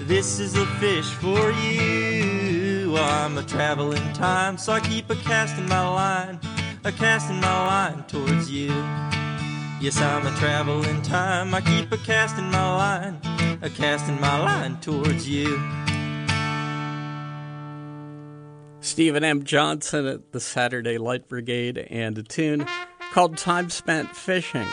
This is a fish for you. I'm a traveling time, so I keep a-casting my line towards you. Yes, I'm a traveling time, I keep a-casting my line towards you. Stephen M. Johnson at the Saturday Light Brigade, and a tune called Time Spent Fishing.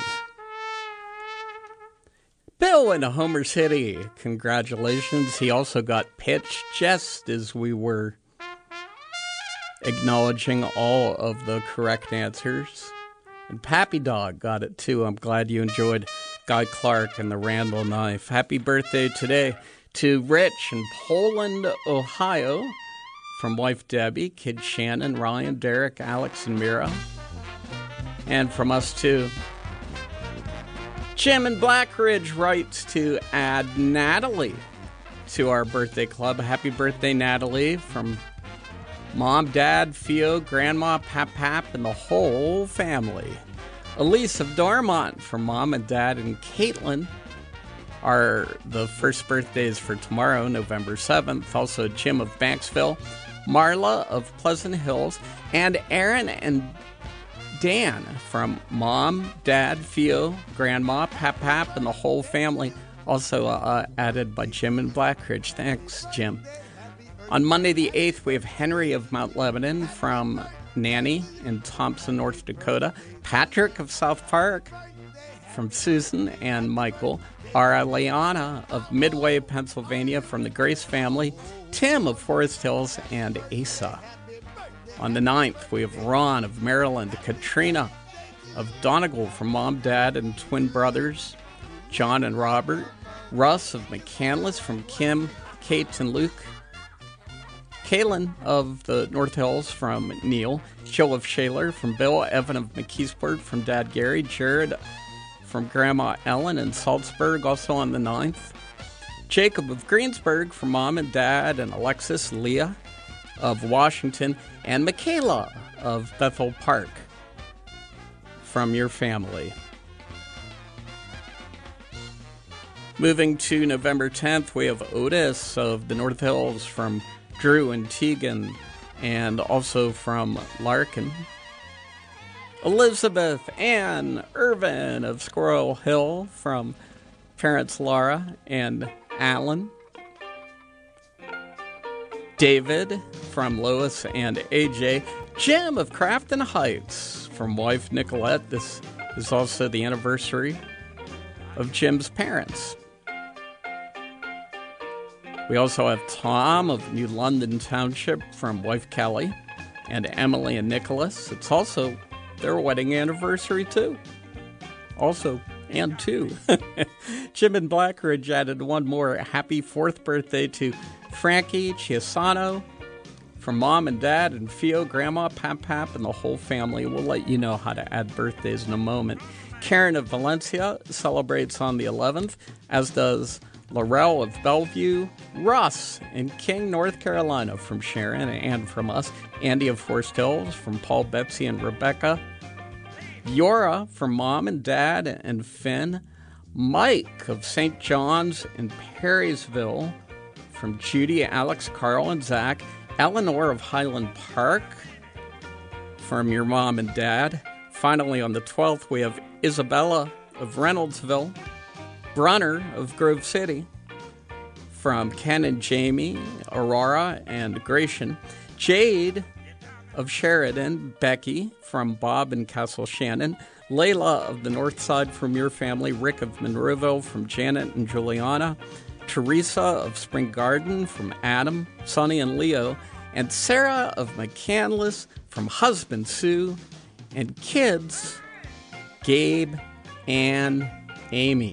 Bill in Homer City, congratulations. He also got pitched just as we were acknowledging all of the correct answers. And Pappy Dog got it too. I'm glad you enjoyed Guy Clark and the Randall Knife. Happy birthday today to Rich in Poland, Ohio, from wife Debbie, kid Shannon, Ryan, Derek, Alex, and Mira. And from us too. Jim in Blackridge writes to add Natalie to our birthday club. Happy birthday, Natalie, from Mom, Dad, Theo, Grandma, Pap, and the whole family. Elise of Dormont from Mom and Dad and Caitlin are the first birthdays for tomorrow, November 7th. Also Jim of Banksville, Marla of Pleasant Hills, and Aaron and Dan from Mom, Dad, Theo, Grandma, Pap, and the whole family. Also added by Jim in Blackridge. Thanks, Jim. On Monday the 8th, we have Henry of Mount Lebanon from Nanny in Thompson, North Dakota. Patrick of South Park from Susan and Michael. Ara Leana of Midway, Pennsylvania from the Grace family. Tim of Forest Hills, and Asa. On the 9th, we have Ron of Maryland, Katrina of Donegal from Mom, Dad, and twin brothers, John and Robert, Russ of McCandless from Kim, Kate, and Luke, Kaylin of the North Hills from Neil, Joe of Shaler from Bill, Evan of McKeesport from Dad Gary, Jared from Grandma Ellen in Salzburg, also on the 9th, Jacob of Greensburg from Mom and Dad, and Alexis, Leah of Washington, and Michaela of Bethel Park from your family. Moving to November 10th, we have Otis of the North Hills from Drew and Tegan, and also from Larkin. Elizabeth Ann Irvin of Squirrel Hill from parents Laura and Alan. David from Lois and AJ. Jim of Crafton Heights from wife Nicolette. This is also the anniversary of Jim's parents. We also have Tom of New London Township from wife Kelly, and Emily and Nicholas. It's also their wedding anniversary too. Also, and two. Jim in Blackridge added one more. Happy 4th birthday to Frankie Chiasano from Mom and Dad and Theo, Grandma, Pap, and the whole family. We'll let you know how to add birthdays in a moment. Karen of Valencia celebrates on the 11th, as does Laurel of Bellevue, Russ in King, North Carolina from Sharon and from us, Andy of Forest Hills from Paul, Betsy, and Rebecca, Yora from Mom and Dad and Finn, Mike of St. John's in Perrysville from Judy, Alex, Carl, and Zach, Eleanor of Highland Park from your mom and dad. Finally, on the 12th, we have Isabella of Reynoldsville, Brunner of Grove City from Ken and Jamie, Aurora, and Gratian, Jade of Sheridan, Becky from Bob and Castle Shannon, Layla of the North Side from your family, Rick of Monroeville from Janet and Juliana, Teresa of Spring Garden from Adam, Sonny, and Leo, and Sarah of McCandless from husband Sue, and kids Gabe and Amy.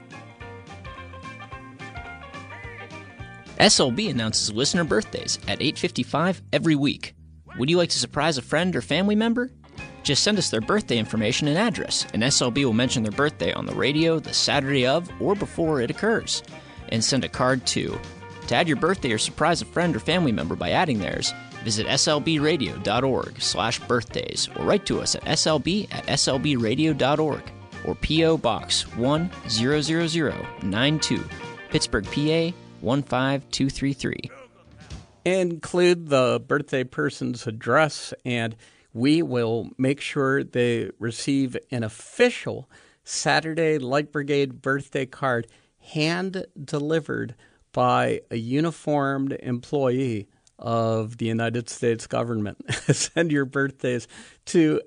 SLB announces listener birthdays at 8:55 every week. Would you like to surprise a friend or family member? Just send us their birthday information and address, and SLB will mention their birthday on the radio the Saturday of or before it occurs. And send a card too. To add your birthday or surprise a friend or family member by adding theirs, visit slbradio.org/birthdays or write to us at slb@slbradio.org or P.O. Box 10092, Pittsburgh, PA 15233. Include the birthday person's address, and we will make sure they receive an official Saturday Light Brigade birthday card hand-delivered by a uniformed employee of the United States government. Send your birthdays to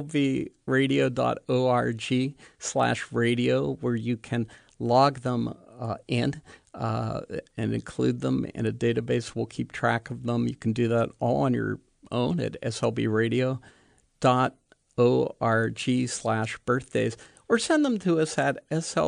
slbradio.org/radio, where you can log them in and include them in a database. We'll keep track of them. You can do that all on your own at slbradio.org/birthdays, or send them to us at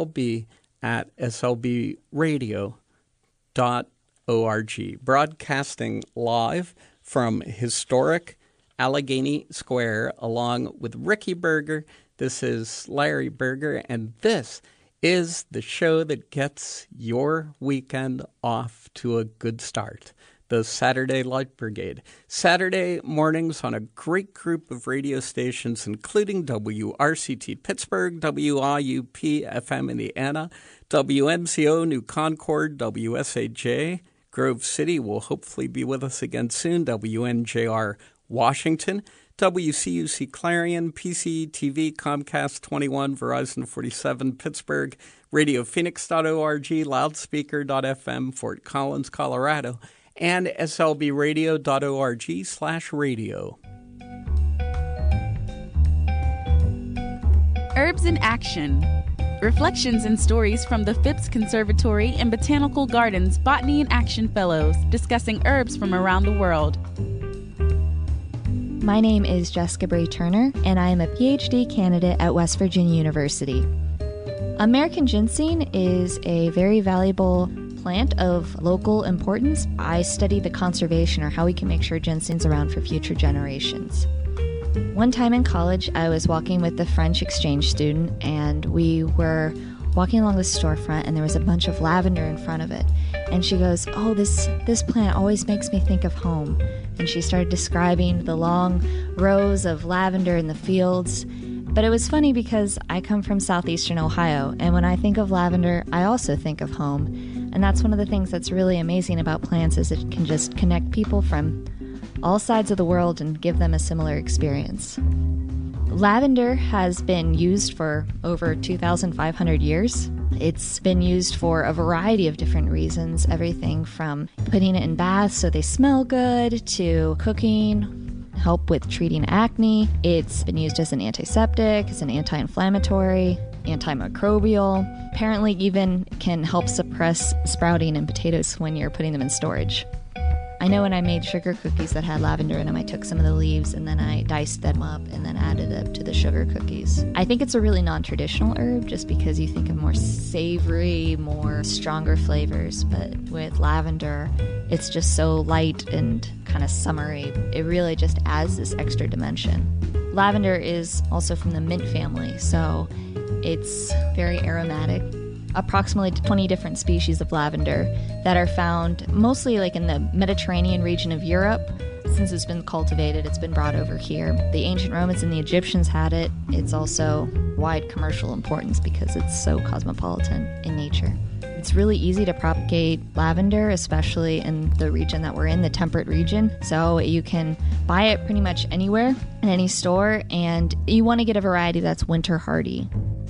slb@slbradio.org. Broadcasting live from historic Allegheny Square along with Ricky Berger. This is Larry Berger, and this is the show that gets your weekend off to a good start. The Saturday Light Brigade. Saturday mornings on a great group of radio stations, including WRCT Pittsburgh, WIUP FM Indiana, WMCO New Concord, WSAJ Grove City will hopefully be with us again soon, WNJR Washington, WCUC Clarion, PCTV, Comcast 21, Verizon 47 Pittsburgh, RadioPhoenix.org, Loudspeaker.fm, Fort Collins, Colorado, and slbradio.org/radio. Herbs in Action. Reflections and stories from the Phipps Conservatory and Botanical Gardens Botany in Action Fellows discussing herbs from around the world. My name is Jessica Bray Turner, and I am a PhD candidate at West Virginia University. American ginseng is a very valuable plant of local importance. I study the conservation, or how we can make sure ginseng's around for future generations. One time in college, I was walking with a French exchange student, and we were walking along the storefront, and there was a bunch of lavender in front of it. And she goes, "Oh, this plant always makes me think of home." And she started describing the long rows of lavender in the fields. But it was funny because I come from southeastern Ohio, and when I think of lavender, I also think of home. And that's one of the things that's really amazing about plants, is it can just connect people from all sides of the world and give them a similar experience. Lavender has been used for over 2,500 years. It's been used for a variety of different reasons, everything from putting it in baths so they smell good, to cooking, help with treating acne. It's been used as an antiseptic, as an anti-inflammatory, antimicrobial. Apparently even can help suppress sprouting in potatoes when you're putting them in storage. I know when I made sugar cookies that had lavender in them, I took some of the leaves and then I diced them up and then added it to the sugar cookies. I think it's a really non-traditional herb just because you think of more savory, more stronger flavors, but with lavender, it's just so light and kind of summery. It really just adds this extra dimension. Lavender is also from the mint family, so it's very aromatic. Approximately 20 different species of lavender that are found mostly like in the Mediterranean region of Europe. Since it's been cultivated, it's been brought over here. The ancient Romans and the Egyptians had it. It's also wide commercial importance because it's so cosmopolitan in nature. It's really easy to propagate lavender, especially in the region that we're in, the temperate region. So you can buy it pretty much anywhere, in any store, and you want to get a variety that's winter hardy.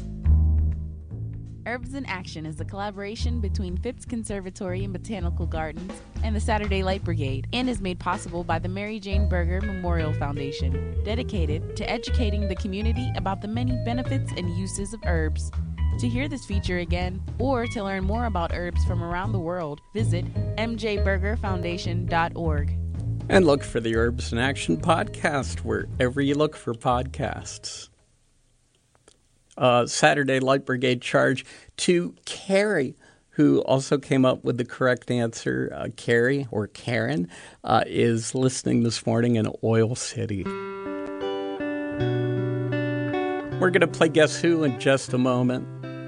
Herbs in Action is a collaboration between Phipps Conservatory and Botanical Gardens and the Saturday Light Brigade, and is made possible by the Mary Jane Berger Memorial Foundation, dedicated to educating the community about the many benefits and uses of herbs. To hear this feature again, or to learn more about herbs from around the world, visit mjbergerfoundation.org. And look for the Herbs in Action podcast wherever you look for podcasts. Saturday Light Brigade charge to Carrie, who also came up with the correct answer. Carrie, or Karen, is listening this morning in Oil City. We're going to play Guess Who in just a moment.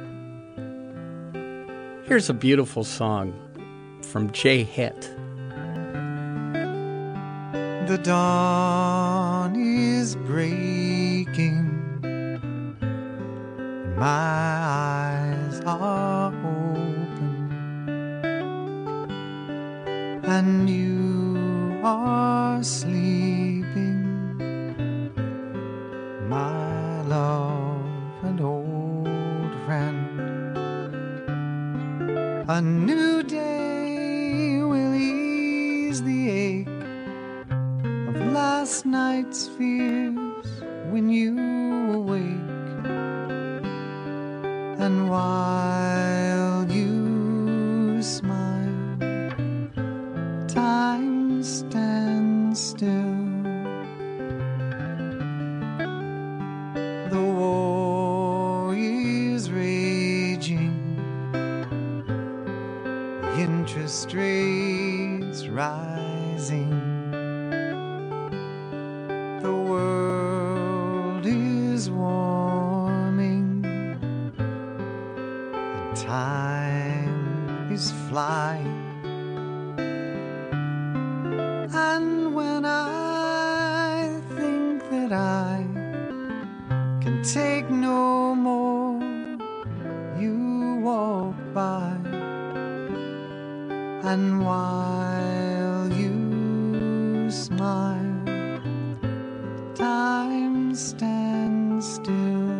Here's a beautiful song from Jay Hitt. The dawn is breaking. My eyes are open. and you are sleeping, my love and old friend. A new day will ease the ache of last night's fears when you awake, and while you smile, time stands still. The war is raging, interest rates rising, the world is warming, and time is flying. And when I think that I can take no more, you walk by, and while you smile, time stands still.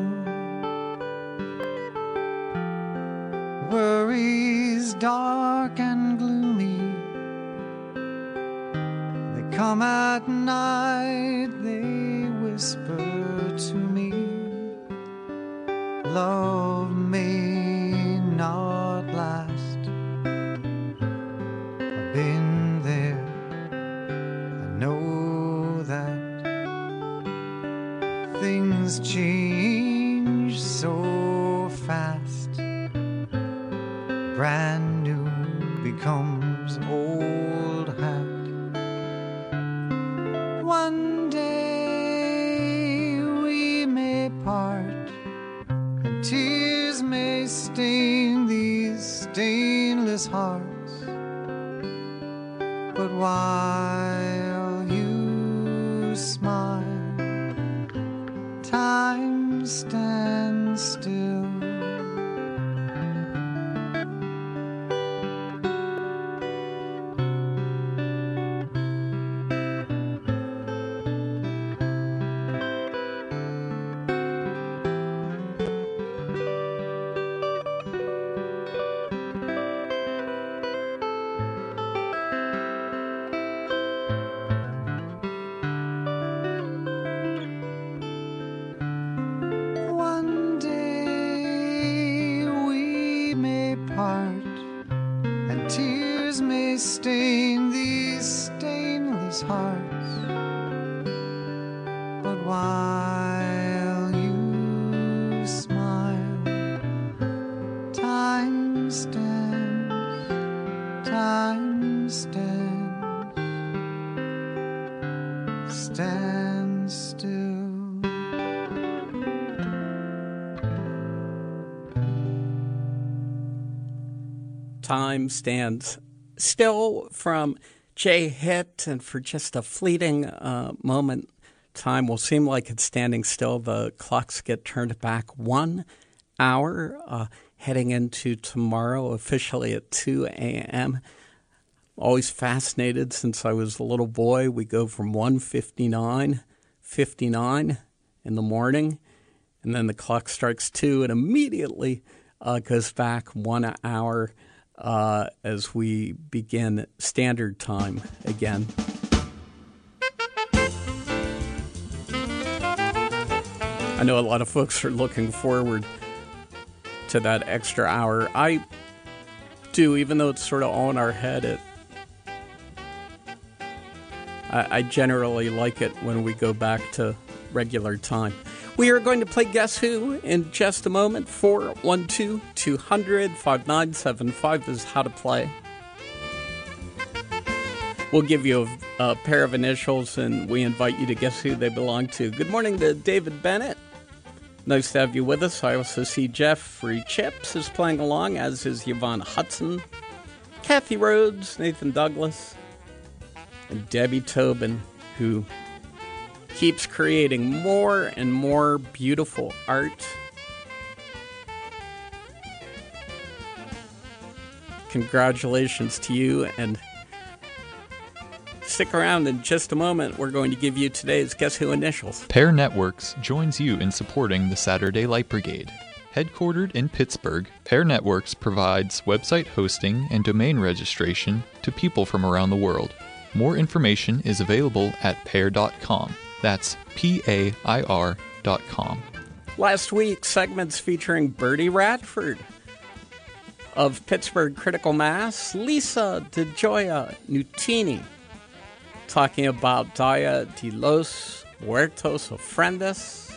Worries dark and gloomy, they come at night, they whisper to me, love may not last. Been there, I know that things change so fast. Brand new becomes old hat. One day we may part, and tears may stain these stainless hearts. But while you smile, time stands still. Stain these stainless hearts, but while you smile, time stands, stands still. Time stands still from Jay Hitt, and for just a fleeting moment, time will seem like it's standing still. The clocks get turned back 1 hour, heading into tomorrow, officially at 2 a.m. Always fascinated since I was a little boy. We go from 1:59 in the morning, and then the clock strikes 2 and immediately goes back 1 hour as we begin standard time again. I know a lot of folks are looking forward to that extra hour. I do, even though it's sort of all in our head. I generally like it when we go back to regular time. We are going to play Guess Who in just a moment. 412-200-5975 is how to play. We'll give you a pair of initials, and we invite you to guess who they belong to. Good morning to David Bennett. Nice to have you with us. I also see Jeffrey Chips is playing along, as is Yvonne Hudson, Kathy Rhodes, Nathan Douglas, and Debbie Tobin, who keeps creating more and more beautiful art. Congratulations to you, and Stick around in just a moment. We're going to give you today's Guess Who initials. Pear Networks joins you in supporting the Saturday Light Brigade. Headquartered in Pittsburgh, Pear Networks provides website hosting and domain registration to people from around the world. More information is available at pear.com. That's PAIR.com. Last week, segments featuring Bertie Radford of Pittsburgh Critical Mass, Lisa DeGioia Nutini, talking about Dia de los Muertos Ofrendas,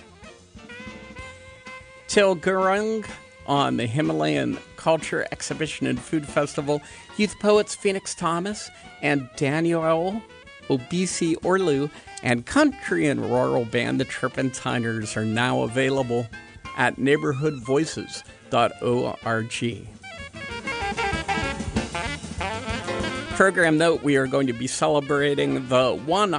Til Gurung on the Himalayan Culture Exhibition and Food Festival, youth poets Phoenix Thomas and Daniel Obisi Orlu, and country and rural band The Turpentiners are now available at neighborhoodvoices.org. Program note, we are going to be celebrating the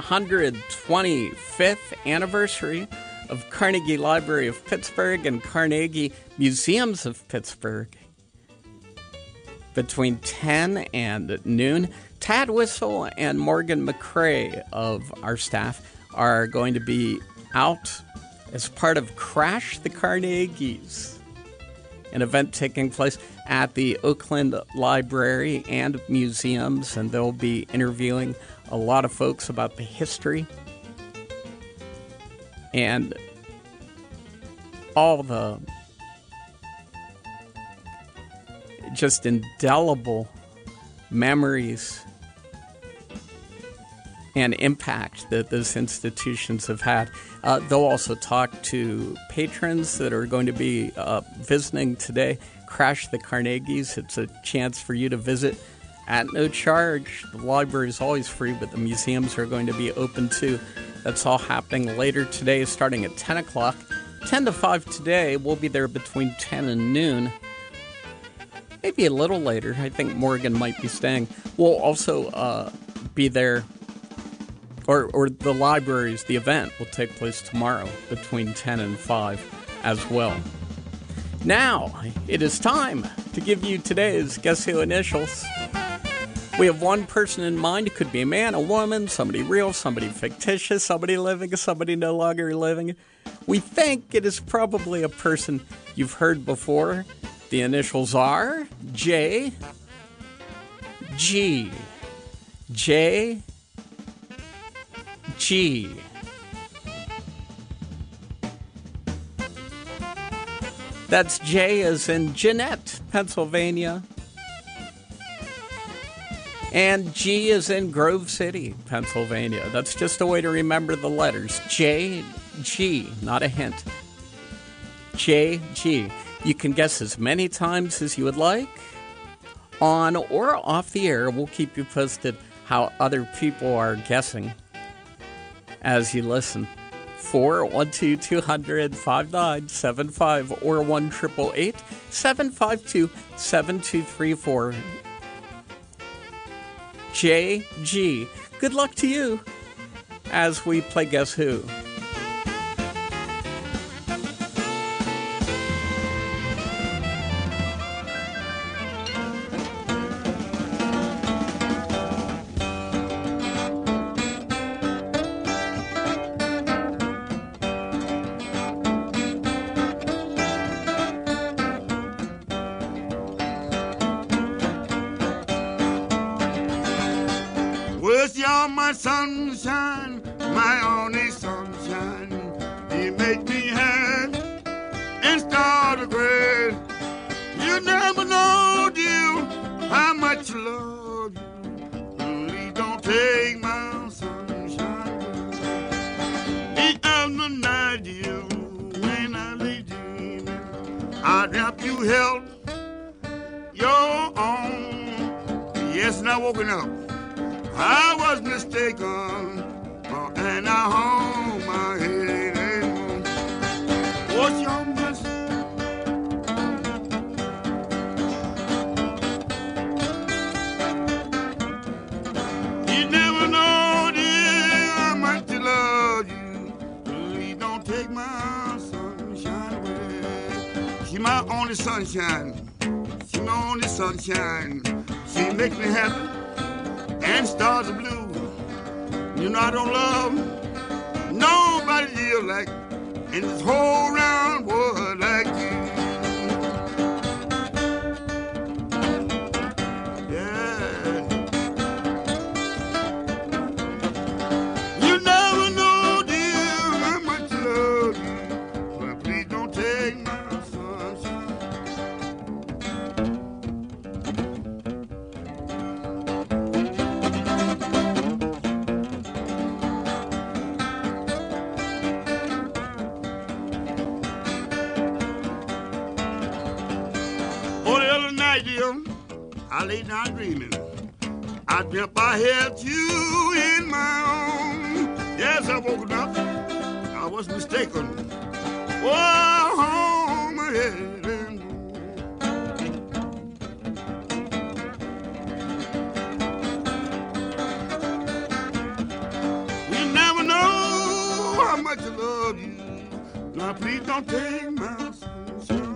125th anniversary of Carnegie Library of Pittsburgh and Carnegie Museums of Pittsburgh between 10 and noon. Tad Whistle and Morgan McCrae of our staff are going to be out as part of Crash the Carnegies, an event taking place at the Oakland Library and Museums, and they'll be interviewing a lot of folks about the history and all the just indelible memories and impact that those institutions have had. They'll also talk to patrons that are going to be visiting today. Crash the Carnegies. It's a chance for you to visit at no charge. The library is always free, but the museums are going to be open too. That's all happening later today, starting at 10 o'clock. 10 to 5 today. We'll be there between 10 and noon. Maybe a little later. I think Morgan might be staying. We'll also be there, or the libraries, the event will take place tomorrow between 10 and 5 as well. Now, it is time to give you today's Guess Who initials. We have one person in mind. It could be a man, a woman, somebody real, somebody fictitious, somebody living, somebody no longer living. We think it is probably a person you've heard before. The initials are J, G, J, G. That's J as in Jeanette, Pennsylvania. And G as in Grove City, Pennsylvania. That's just a way to remember the letters. J, G, not a hint. J, G. You can guess as many times as you would like. On or off the air, we'll keep you posted how other people are guessing as you listen. 412-200-5975 or 1-888-752-7234. JG. Good luck to you as we play Guess Who. My sunshine, my only sunshine, you make me happy and start to grin. You never know, dear, how much I love you. Please don't take my sunshine. The other night, dear, when I lay dreaming, I'd help you help your own. Yes, now woken up, I was mistaken, and I hung my head and what's your mess? You never know, dear, how much I love you. Please don't take my sunshine away. She's my only sunshine. She's my only sunshine. She makes me happy and stars are blue. You know I don't love nobody here like in this whole round world like you. Yeah. You never know, dear, how much I love you. But please don't take my sunshine. I lay down dreaming. I dreamt I had you in my arms. Yes, I woke up. I was mistaken. Oh, home ahead and we never know how much I love you. Now please don't take my sunshine.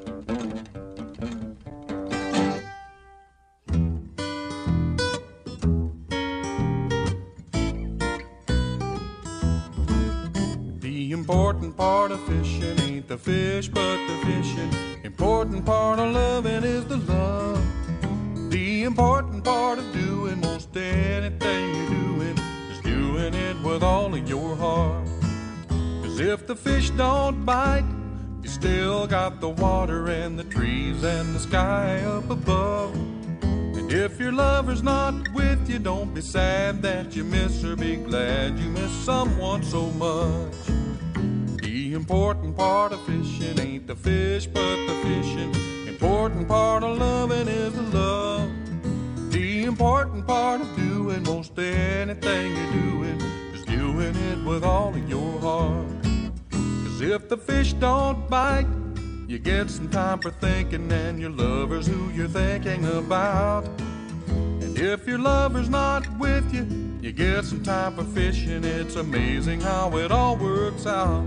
Important part of fishing ain't the fish, but the fishing. Important part of loving is the love. The important part of doing most anything you're doing is doing it with all of your heart. 'Cause if the fish don't bite, you still got the water and the trees and the sky up above. And if your lover's not with you, don't be sad that you miss her. Be glad you miss someone so much. The important part of fishing ain't the fish, but the fishing. Important part of loving is the love. The important part of doing most anything you're doing is doing it with all of your heart. 'Cause if the fish don't bite, you get some time for thinking, and your lover's who you're thinking about. And if your lover's not with you, you get some time for fishing. It's amazing how it all works out.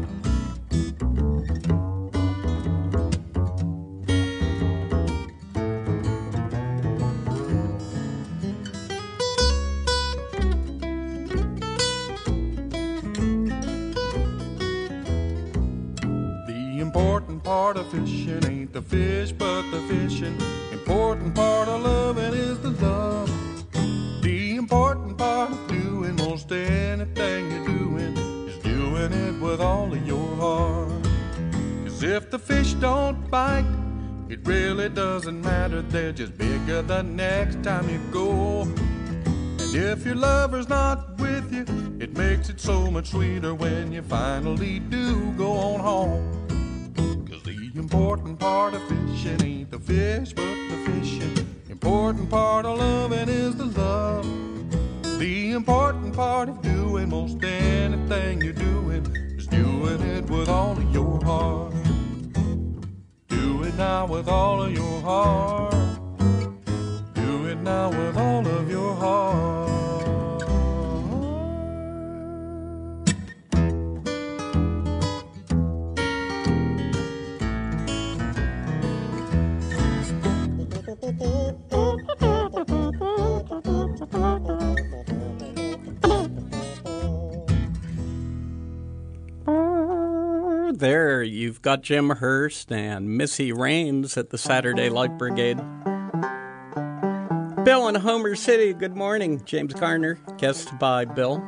Important part of fishing ain't the fish, but the fishing. Important part of loving is the love. The important part of doing most anything you're doing is doing it with all of your heart. 'Cause if the fish don't bite, it really doesn't matter. They're just bigger the next time you go. And if your lover's not with you, it makes it so much sweeter when you finally do go on home. The important part of fishing ain't the fish, but the fishing. Important part of loving is the love. The important part of doing most anything you're doing is doing it with all of your heart. Do it now with all of your heart. Do it now with all of your heart. There, you've got Jim Hurst and Missy Raines at the Saturday Light Brigade. Bill in Homer City, good morning. James Garner, guest by Bill.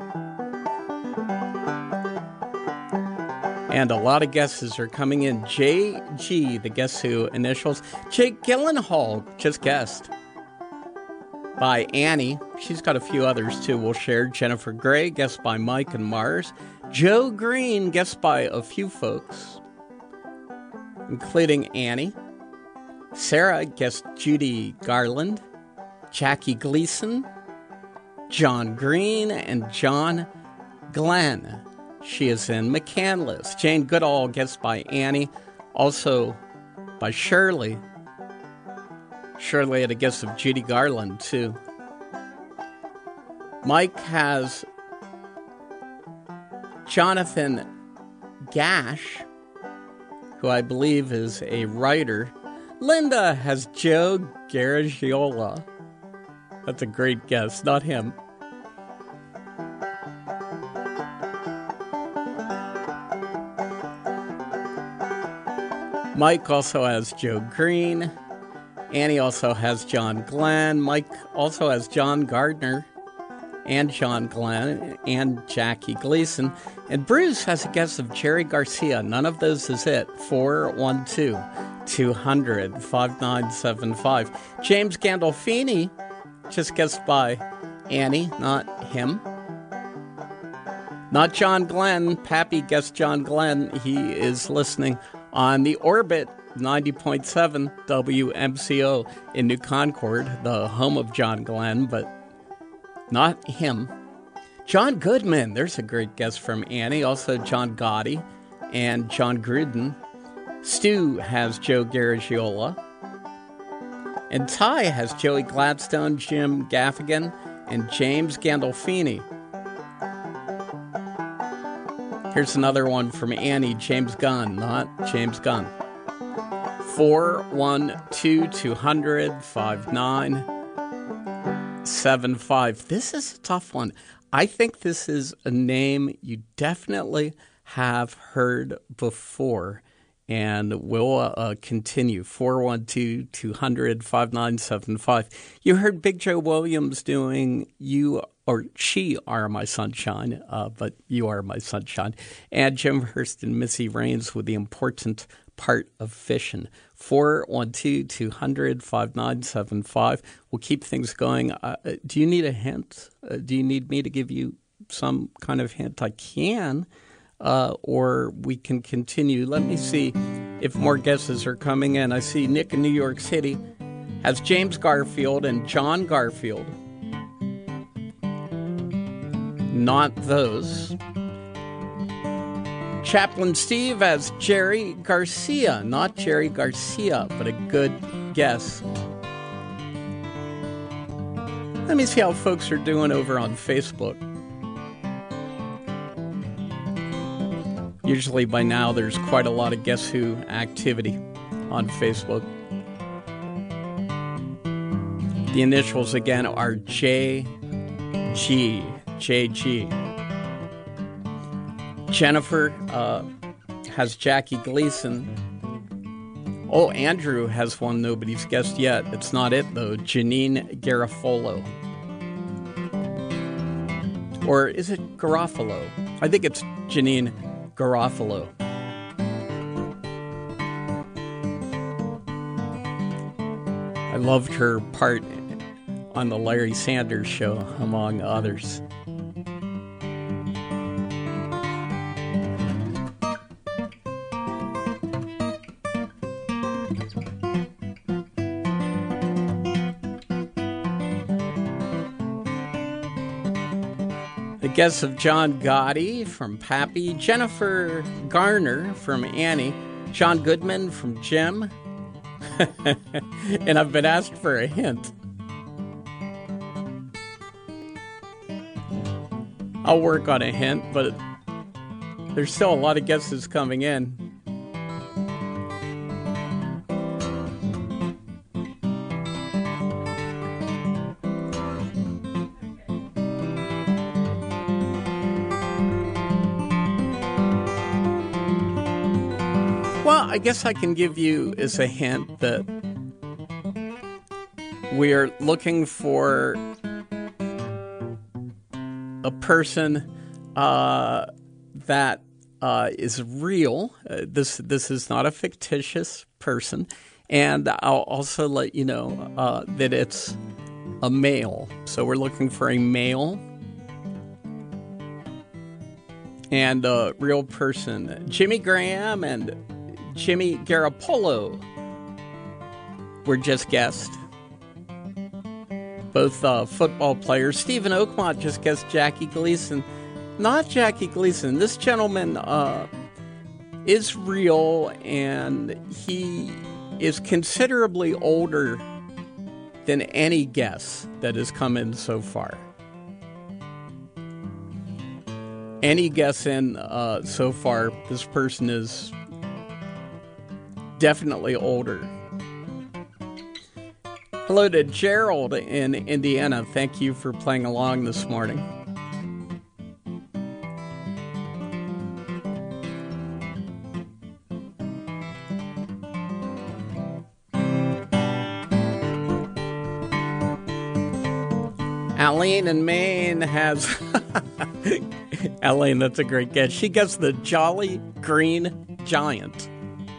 And a lot of guesses are coming in. J.G., the guess who initials. Jake Gyllenhaal, just guessed. By Annie. She's got a few others too we'll share. Jennifer Gray, guessed by Mike and Mars. Joe Green, guessed by a few folks, including Annie. Sarah guessed Judy Garland. Jackie Gleason. John Green and John Glenn. She is in McCandless. Jane Goodall, guessed by Annie. Also by Shirley. Shirley had a guess of Judy Garland, too. Mike has Jonathan Gash, who I believe is a writer. Linda has Joe Garagiola. That's a great guess, not him. Mike also has Joe Green. Annie also has John Glenn. Mike also has John Gardner and John Glenn and Jackie Gleason. And Bruce has a guess of Jerry Garcia. None of those is it. 412-200-5975. James Gandolfini just guessed by Annie, not him. Not John Glenn. Pappy guessed John Glenn. He is listening on the Orbit 90.7 WMCO in New Concord, the home of John Glenn, but not him. John Goodman, there's a great guess from Annie. Also John Gotti and John Gruden. Stu has Joe Garagiola. And Ty has Joey Gladstone, Jim Gaffigan, and James Gandolfini. Here's another one from Annie, James Gunn, not James Gunn. 412-200-5975. This is a tough one. I think this is a name you definitely have heard before, and we'll continue. 412-200-5975. You heard Big Joe Williams doing You or She Are My Sunshine, but You Are My Sunshine. And Jim Hurst and Missy Raines with The Important Part of Fishin'. 412-200-5975. We'll keep things going. Do you need a hint? Do you need me to give you some kind of hint? I can, or we can continue. Let me see if more guesses are coming in. I see Nick in New York City has James Garfield and John Garfield. Not those. Chaplain Steve has Jerry Garcia. Not Jerry Garcia, but a good guess. Let me see how folks are doing over on Facebook. Usually by now there's quite a lot of Guess Who activity on Facebook. The initials again are JG. Jennifer has Jackie Gleason. Oh, Andrew has one nobody's guessed yet. It's not it, though. Janine Garofalo. Or is it Garofalo? I think it's Janine Garofalo. I loved her part on the Larry Sanders Show, among others. Guess of John Gotti from Pappy, Jennifer Garner from Annie, John Goodman from Jim, and I've been asked for a hint. I'll work on a hint, but there's still a lot of guesses coming in. I guess I can give you as a hint that we're looking for a person that is real. This is not a fictitious person. And I'll also let you know that it's a male. So we're looking for a male and a real person. Jimmy Graham and Jimmy Garoppolo were just guessed. Both football players. Stephen Oakmont just guessed Jackie Gleason. Not Jackie Gleason. This gentleman is real, and he is considerably older than any guess that has come in so far. Any guess in so far, this person is definitely older. Hello to Gerald in Indiana. Thank you for playing along this morning. Aline in Maine has... Aline, that's a great guess. She gets the Jolly Green Giant.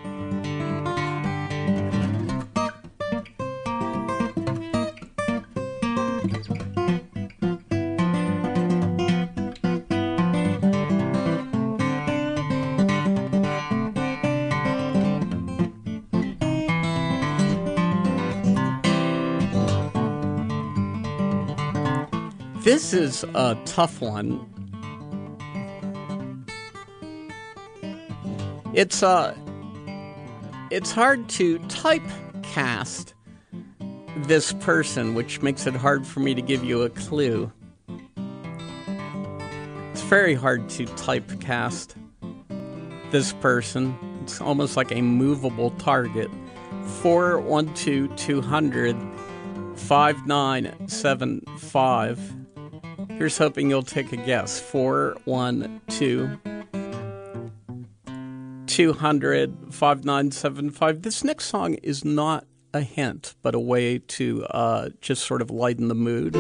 This is a tough one. It's hard to typecast this person, which makes it hard for me to give you a clue. It's very hard to typecast this person. It's almost like a movable target. 412-200-5975. Here's hoping you'll take a guess. 412-200-5975. This next song is not a hint, but a way to just sort of lighten the mood.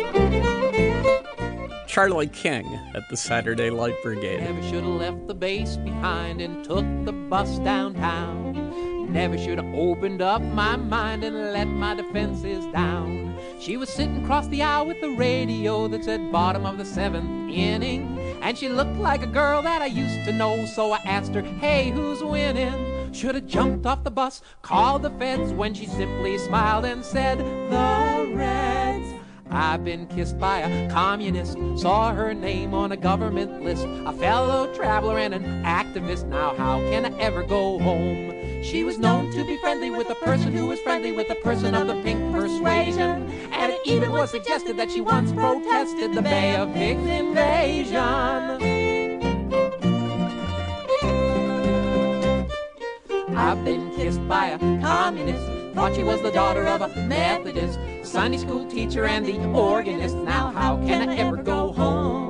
Charlie King at the Saturday Light Brigade. Never should have left the base behind and took the bus downtown. Never should have opened up my mind and let my defenses down. She was sitting across the aisle with the radio that said bottom of the 7th inning. And she looked like a girl that I used to know, so I asked her, hey, who's winning? Should have jumped off the bus, called the feds, when she simply smiled and said, the Reds. I've been kissed by a communist, saw her name on a government list, a fellow traveler and an activist. Now how can I ever go home? She was known to be friendly with a person who was friendly with a person of the pink persuasion, and it even was suggested that she once protested the Bay of Pigs invasion. I've been kissed by a communist, thought she was the daughter of a Methodist, Sunday school teacher and the organist. Now how can I ever go home?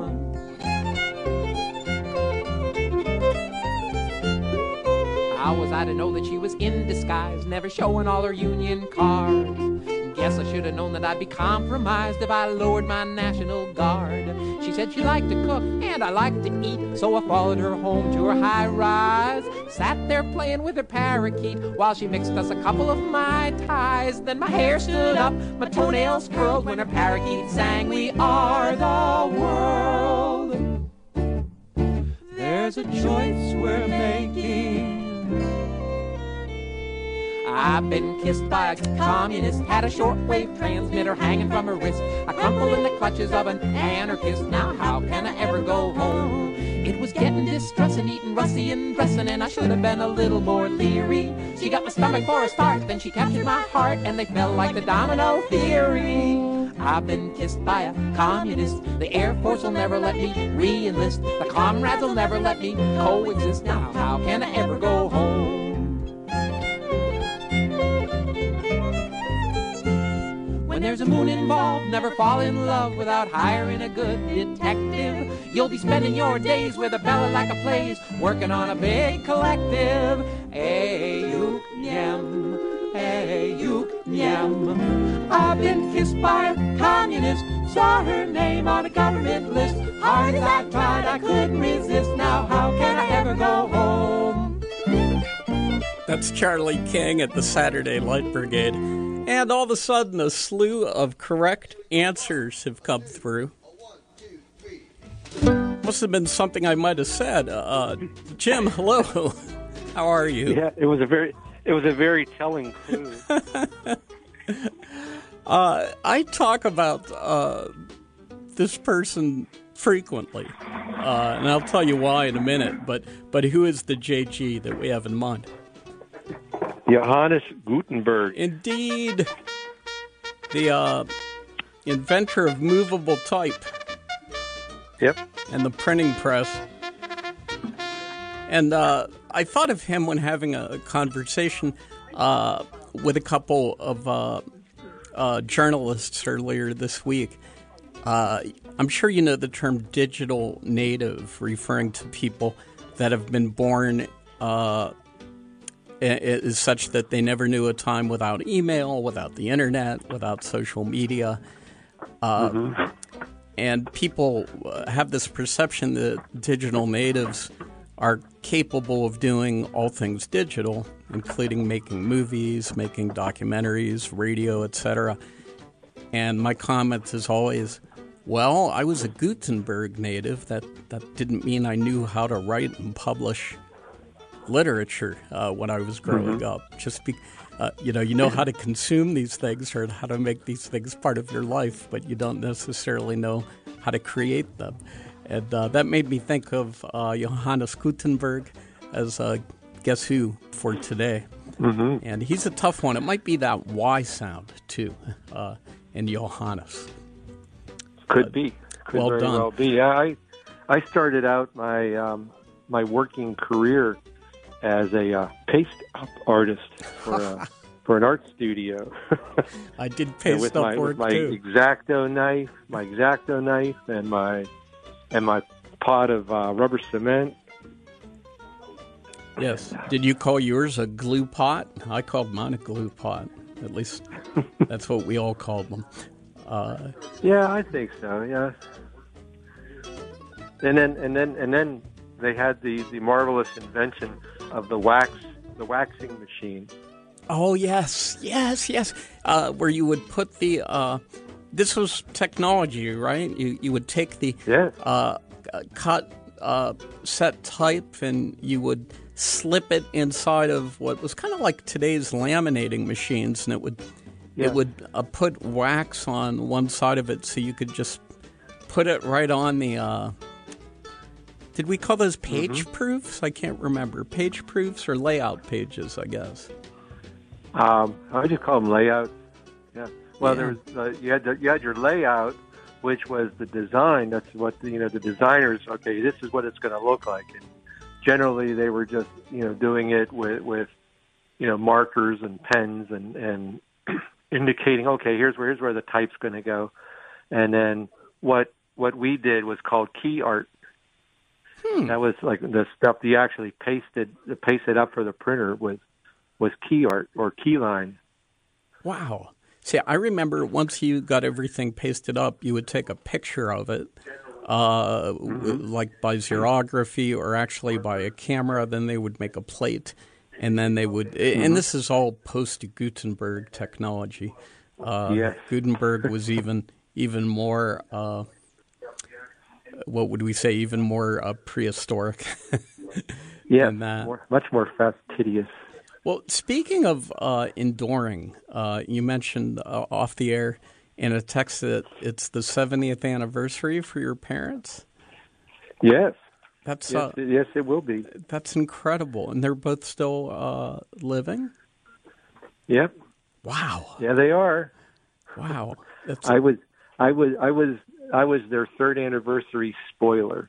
How was I to know that she was in disguise, never showing all her union cards? Guess I should have known that I'd be compromised if I lowered my National Guard. She said she liked to cook and I liked to eat, so I followed her home to her high rise. Sat there playing with her parakeet while she mixed us a couple of Mai Tais. Then my hair stood up, my toenails curled when her parakeet sang, we are the world. There's a choice we're making. I've been kissed by a communist, had a shortwave transmitter hanging from her wrist, a crumple in the clutches of an anarchist. Now how can I ever go home? It was getting distressing, eating rusty and dressing, and I should have been a little more leery. She got my stomach for a start, then she captured my heart, and they fell like the domino theory. I've been kissed by a communist, the Air Force will never let me re-enlist, the comrades will never let me coexist. Now how can I ever go home? When there's a moon involved, never fall in love without hiring a good detective. You'll be spending your days with a Bella like a plays, working on a big collective. Hey, you yam, hey, you yam. I've been kissed by a communist, saw her name on a government list. Hard as I tried, I couldn't resist. Now how can I ever go home? That's Charlie King at the Saturday Light Brigade. And all of a sudden, a slew of correct answers have come through. Must have been something I might have said. Jim, hello. How are you? Yeah, it was a very telling clue. I talk about this person frequently, and I'll tell you why in a minute. But who is the JG that we have in mind? Johannes Gutenberg. Indeed. The inventor of movable type. Yep. And the printing press. And I thought of him when having a conversation with a couple of journalists earlier this week. I'm sure you know the term digital native, referring to people that have been born is such that they never knew a time without email, without the internet, without social media. And people have this perception that digital natives are capable of doing all things digital, including making movies, making documentaries, radio, etc. And my comment is always, well, I was a Gutenberg native. That didn't mean I knew how to write and publish literature when I was growing up. Just you know how to consume these things or how to make these things part of your life, but you don't necessarily know how to create them. And that made me think of Johannes Gutenberg as Guess Who for today. And he's a tough one. It might be that Y sound, too, in Johannes. Could be. Could well very done. well be. Yeah, I started out my my working career as a paste-up artist for an art studio. I did paste up work with my too. X-Acto knife, and my pot of rubber cement. Yes. Did you call yours a glue pot? I called mine a glue pot. At least that's what we all called them. Yeah, I think so. Yeah. And then they had the marvelous invention of the waxing machine. Oh yes. Where you would put the this was technology, right? You would take the cut set type and you would slip it inside of what was kind of like today's laminating machines, and it would put wax on one side of it, so you could just put it right on the. Did we call those page proofs? I can't remember. Page proofs or layout pages, I guess. I just call them layouts. Yeah. Well, there was you had your layout, which was the design. That's what the designers. Okay, this is what it's going to look like. And generally, they were just doing it with markers and pens and indicating, okay, here's where the type's going to go. And then what we did was called key art. That was like the stuff you actually pasted up for the printer was key art or key line. Wow. See, I remember once you got everything pasted up, you would take a picture of it, like by xerography or actually by a camera. Then they would make a plate, and then they would. And this is all post-Gutenberg technology. Gutenberg was even more. What would we say? Even more prehistoric. Than that. Much more fastidious. Well, speaking of enduring, you mentioned off the air in a text that it's the 70th anniversary for your parents. Yes. That's yes, it will be. That's incredible, and they're both still living. Yep. Wow. Yeah, they are. Wow. I was their third anniversary spoiler.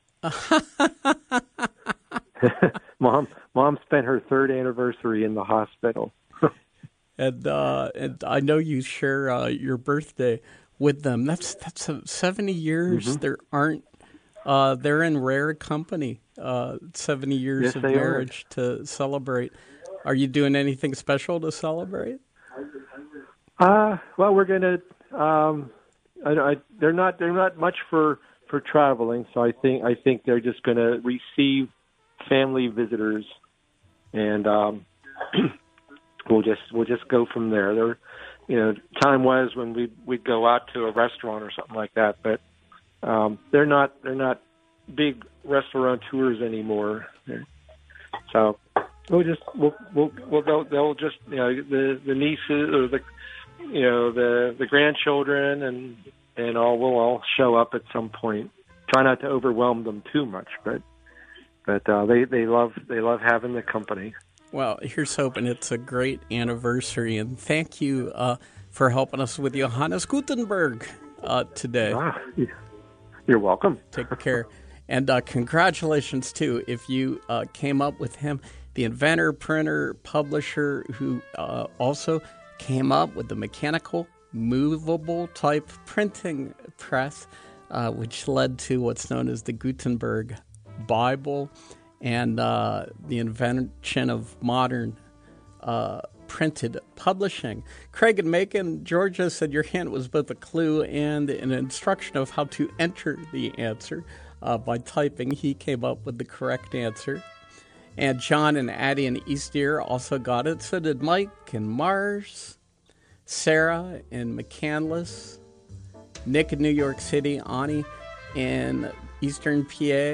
Mom spent her third anniversary in the hospital. And I know you share your birthday with them. That's 70 years. There aren't. They're in rare company. 70 years of marriage to celebrate. Are you doing anything special to celebrate? Well, we're gonna. They're not much for traveling, so I think they're just going to receive family visitors, and we'll just go from there. Time was when we'd go out to a restaurant or something like that, but they're not big restaurateurs anymore. So we'll go. They'll just the nieces or the grandchildren and all will all show up at some point. Try not to overwhelm them too much, but they love having the company. Well, here's hoping it's a great anniversary, and thank you for helping us with Johannes Gutenberg today. You're welcome. Take care, and congratulations too if you came up with him, the inventor, printer, publisher, who also came up with the mechanical, movable type printing press, which led to what's known as the Gutenberg Bible and the invention of modern Printed Publishing. Craig in Macon, Georgia said your hint was both a clue and an instruction of how to enter the answer by typing. He came up with the correct answer. And John and Addie in East Deer also got it. So did Mike and Mars, Sarah in McCandless, Nick in New York City, Ani in Eastern PA,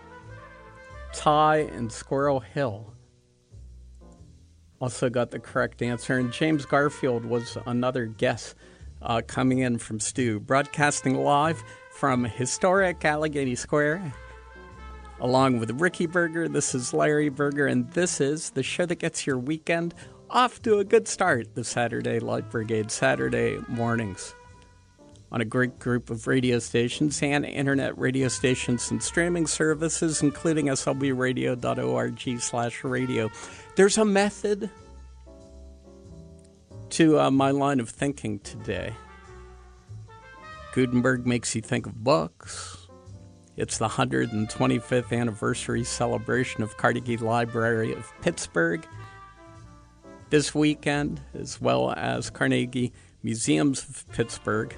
Ty in Squirrel Hill also got the correct answer. And James Garfield was another guess coming in from Stu. Broadcasting live from historic Allegheny Square, along with Ricky Berger. This is Larry Berger, and this is the show that gets your weekend off to a good start, the Saturday Light Brigade, Saturday mornings, on a great group of radio stations and internet radio stations and streaming services, including slbradio.org/radio. There's a method to my line of thinking today. Gutenberg makes you think of books. It's the 125th anniversary celebration of Carnegie Library of Pittsburgh this weekend, as well as Carnegie Museums of Pittsburgh.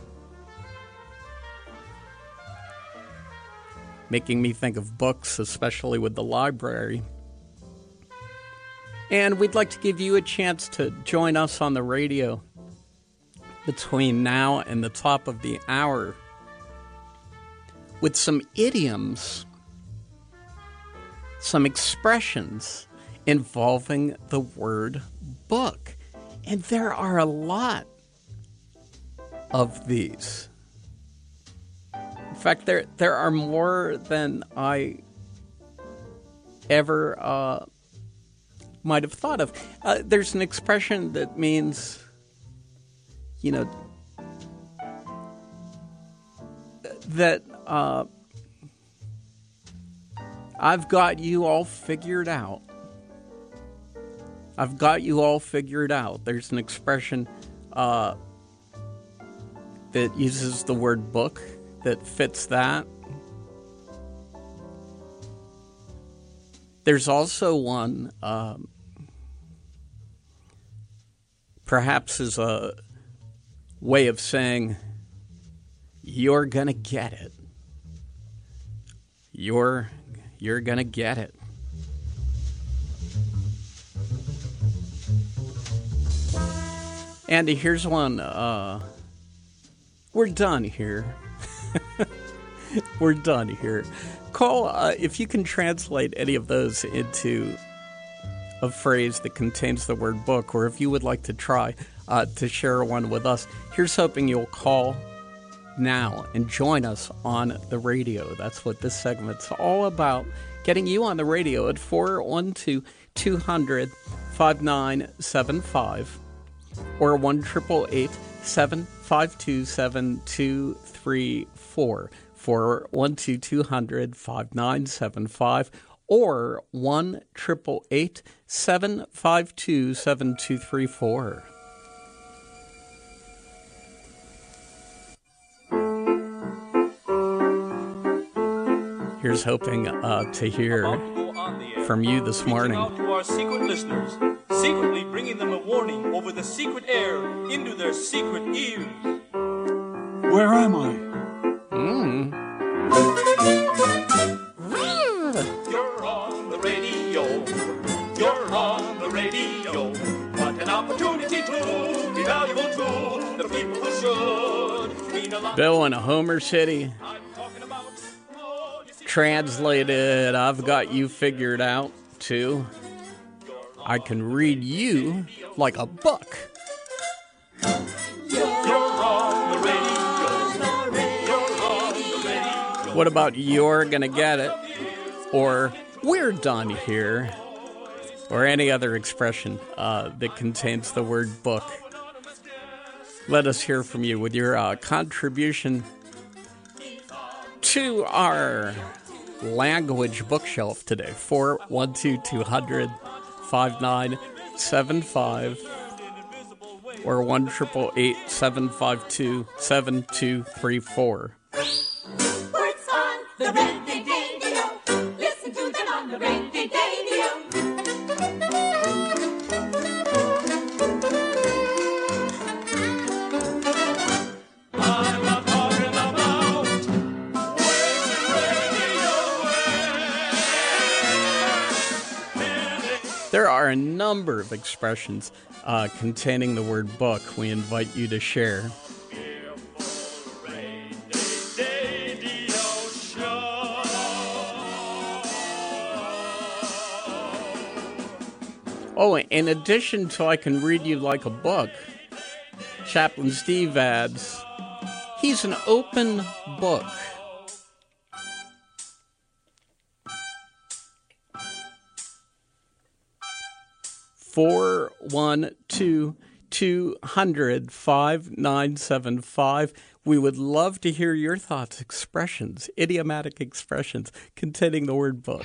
Making me think of books, especially with the library. And we'd like to give you a chance to join us on the radio between now and the top of the hour with some idioms, some expressions involving the word book. And there are a lot of these. In fact, there are more than I ever might have thought of. There's an expression that means, that I've got you all figured out. I've got you all figured out. There's an expression that uses the word book that fits that. There's also one, perhaps as a way of saying, you're gonna get it. You're gonna get it. Andy, here's one. We're done here. We're done here. Call, if you can translate any of those into a phrase that contains the word book, or if you would like to try to share one with us, here's hoping you'll call now and join us on the radio. That's what this segment's all about, getting you on the radio at 412-200-5975 or 1-888-752-7234. 412-200-5975 or 1-888-752-7234. Here's hoping to hear from you this morning. Reaching out to our secret listeners, secretly bringing them a warning over the secret air into their secret ears. Where am I? You're on the radio. You're on the radio. What an opportunity to be valuable to the people who should. Bill in Homer City. Translated, I've got you figured out, too. I can read you like a book. What about you're gonna get it? Or we're done here? Or any other expression that contains the word book. Let us hear from you with your contribution to our language bookshelf today. 412-200-5975 or 1-888-752-7234. Words on the Ready Radio. Listen to them on the Ready Radio. There are a number of expressions containing the word book we invite you to share. Oh, in addition to I can read you like a book, Chaplain Steve adds, he's an open book. Four 200-5975. We would love to hear your thoughts, expressions, idiomatic expressions containing the word book.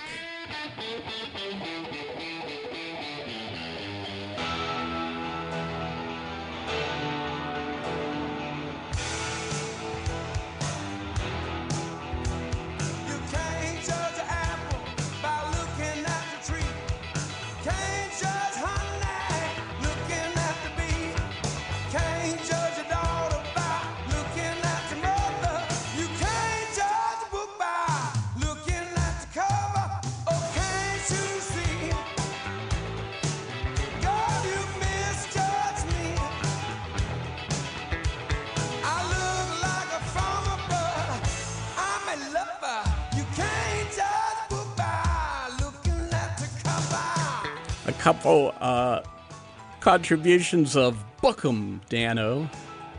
Couple contributions of Bookham Dano.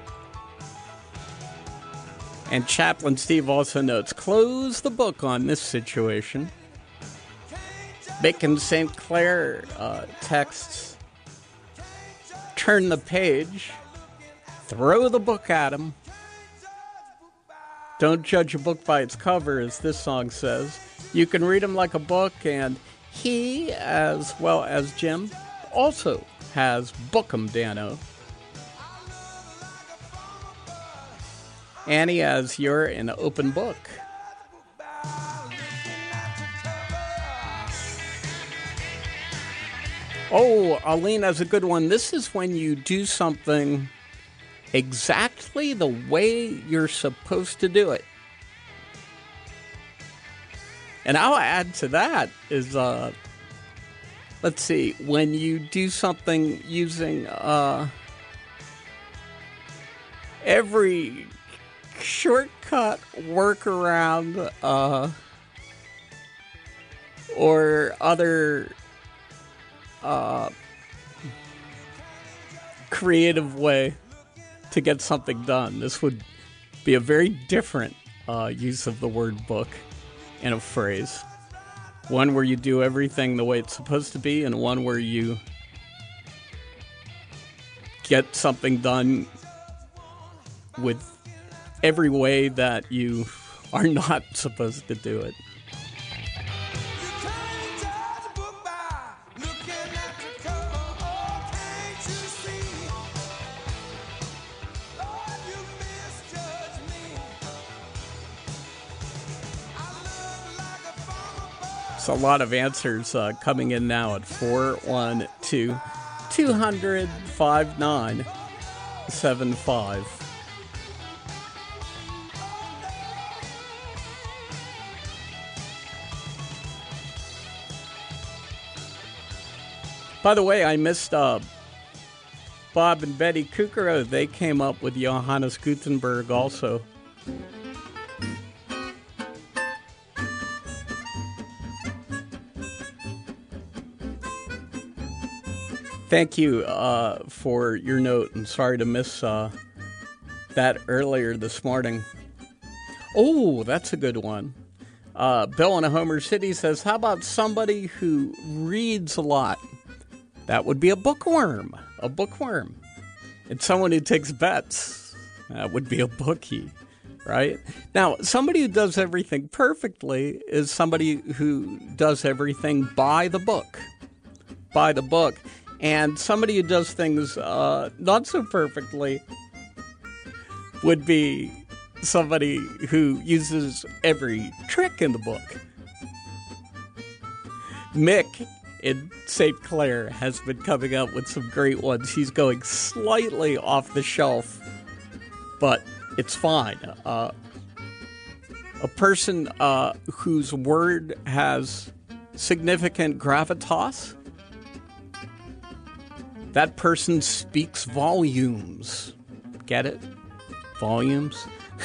And Chaplain Steve also notes, close the book on this situation. Bacon St. Clair texts, turn the page, throw the book at him. Don't judge a book by its cover, as this song says. You can read him like a book, and he, as well as Jim, also has Bookham Dano. Annie, as you're an open book. Oh, Aline has a good one. This is when you do something exactly the way you're supposed to do it. And I'll add to that is, let's see, when you do something using every shortcut, workaround, or other creative way to get something done. This would be a very different use of the word book in a phrase. One where you do everything the way it's supposed to be, and one where you get something done with every way that you are not supposed to do it. A lot of answers coming in now at 412-200-5975. By the way, I missed Bob and Betty Kukero. They came up with Johannes Gutenberg also. Thank you for your note, and sorry to miss that earlier this morning. Oh, that's a good one. Bill in Homer City says, how about somebody who reads a lot? That would be a bookworm. A bookworm. And someone who takes bets. That would be a bookie, right? Now, somebody who does everything perfectly is somebody who does everything by the book. By the book. And somebody who does things not so perfectly would be somebody who uses every trick in the book. Mick in St. Clair has been coming up with some great ones. He's going slightly off the shelf, but it's fine. A person whose word has significant gravitas That person speaks volumes. Get it? Volumes?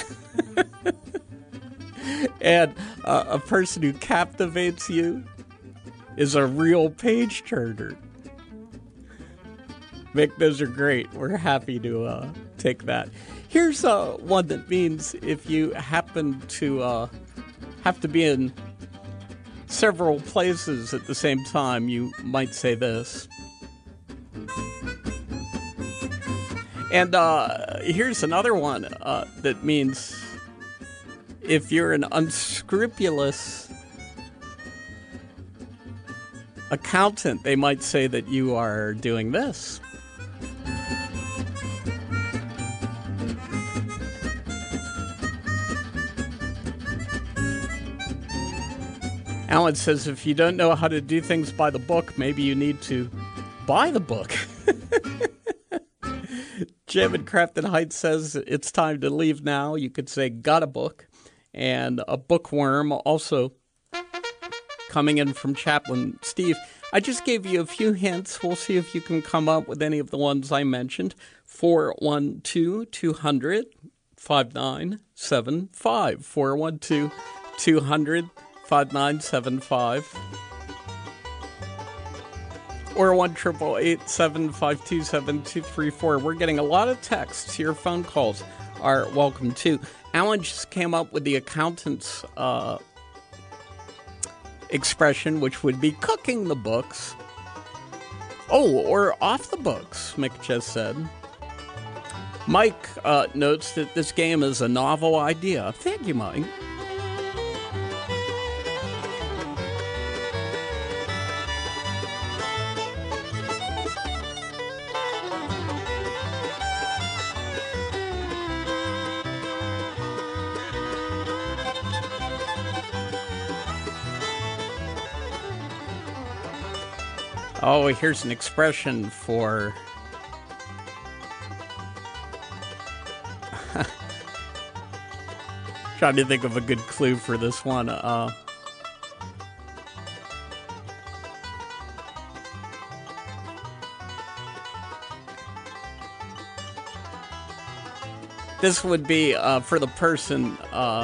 And a person who captivates you is a real page turner. Mick, those are great. We're happy to take that. Here's one that means if you happen to have to be in several places at the same time, you might say this. And here's another one that means if you're an unscrupulous accountant, they might say that you are doing this. Alan says, if you don't know how to do things by the book, maybe you need to buy the book. Jim in Crafton Heights says, it's time to leave now. You could say, got a book. And a bookworm also coming in from Chaplain Steve. I just gave you a few hints. We'll see if you can come up with any of the ones I mentioned. 412-200-5975. 412-200-5975. Or 1-888-752-7234. We're getting a lot of texts. Your phone calls are welcome too. Alan just came up with the accountant's expression, which would be cooking the books. Oh, or off the books, Mick just said. Mike notes that this game is a novel idea. Thank you, Mike. Oh, here's an expression for... Trying to think of a good clue for this one. This would be for the person